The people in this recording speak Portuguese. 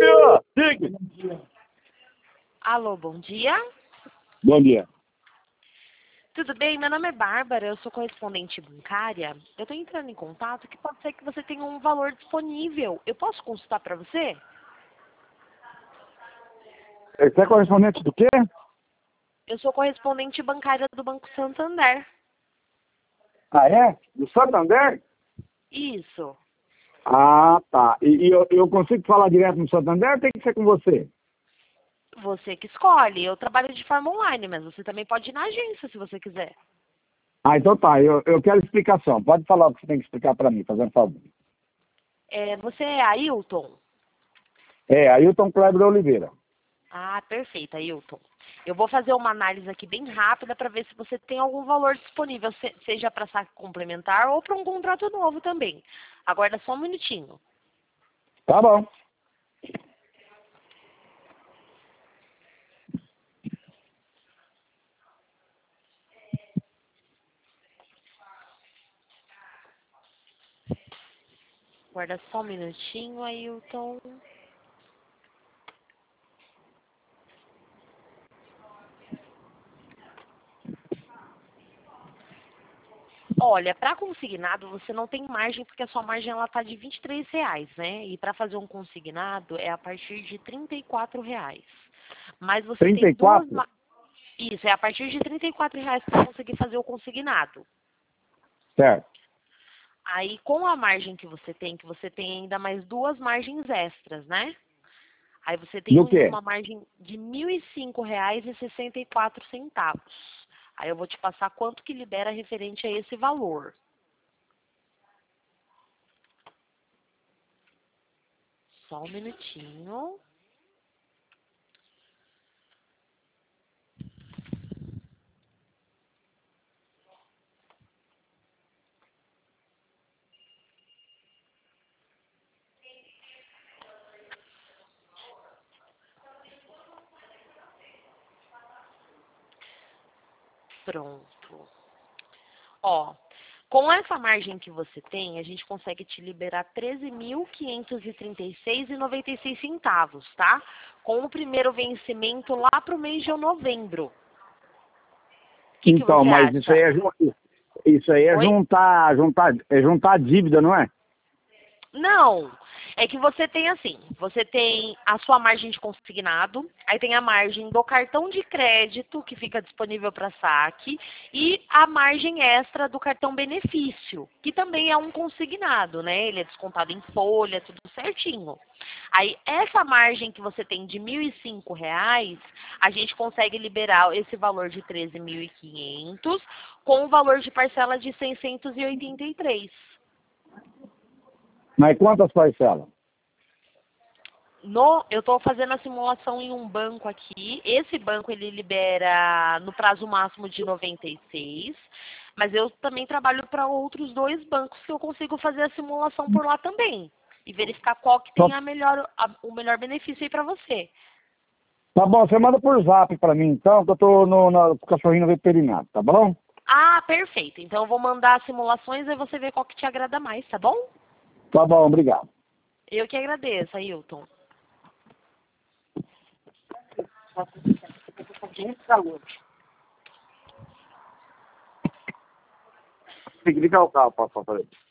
Siga. Alô, bom dia. Bom dia. Tudo bem? Meu nome é Bárbara, eu sou correspondente bancária. Eu estou entrando em contato que pode ser que você tenha um valor disponível. Eu posso consultar para você? Você é correspondente do quê? Eu sou correspondente bancária do Banco Santander. Ah, é? Do Santander? Isso. Ah, tá. E eu consigo falar direto no Santander ou tem que ser com você? Você que escolhe. Eu trabalho de forma online, mas você também pode ir na agência se você quiser. Ah, então tá. Eu quero explicação. Pode falar o que você tem que explicar para mim, fazendo favor. Você é Ailton? É, Ailton Kleber Oliveira. Ah, perfeito, Ailton. Eu vou fazer uma análise aqui bem rápida para ver se você tem algum valor disponível, seja para saque complementar ou para um contrato novo também. Aguarda só um minutinho. Tá bom. Aguarda só um minutinho, Ailton. Olha, para consignado você não tem margem, porque a sua margem ela tá de R$ 23, né? E para fazer um consignado é a partir de R$ 34. Mas você tem duas... 34? Isso, é a partir de R$ 34 para conseguir fazer o consignado. Certo. Aí, com a margem que você tem ainda mais duas margens extras, né? Aí você tem Do quê? uma margem de R$ 1.005,64. Aí eu vou te passar quanto que libera referente a esse valor. Só um minutinho. Pronto. Ó, com essa margem que você tem, a gente consegue te liberar R$ 13.536,96, tá? Com o primeiro vencimento lá para o mês de novembro. O que Então, você mas isso aí acha? é, isso aí é Oi? juntar a dívida, não é? Não, é que você tem assim, você tem a sua margem de consignado, aí tem a margem do cartão de crédito que fica disponível para saque e a margem extra do cartão benefício, que também é um consignado, né? Ele é descontado em folha, tudo certinho. Aí essa margem que você tem de R$ 1.005, a gente consegue liberar esse valor de 13.500 com o valor de parcela de 683. Mas quantas parcelas? Eu estou fazendo a simulação em um banco aqui. Esse banco ele libera no prazo máximo de 96, mas eu também trabalho para outros dois bancos que eu consigo fazer a simulação por lá também e verificar qual que Só- tem o melhor benefício aí para você. Tá bom, você manda por zap para mim, então, que eu tô no cachorrinho veterinário, tá bom? Ah, perfeito. Então eu vou mandar as simulações e você vê qual que te agrada mais, tá bom? Tá bom, obrigado. Eu que agradeço, Ailton. Tem que ligar o carro para fazer.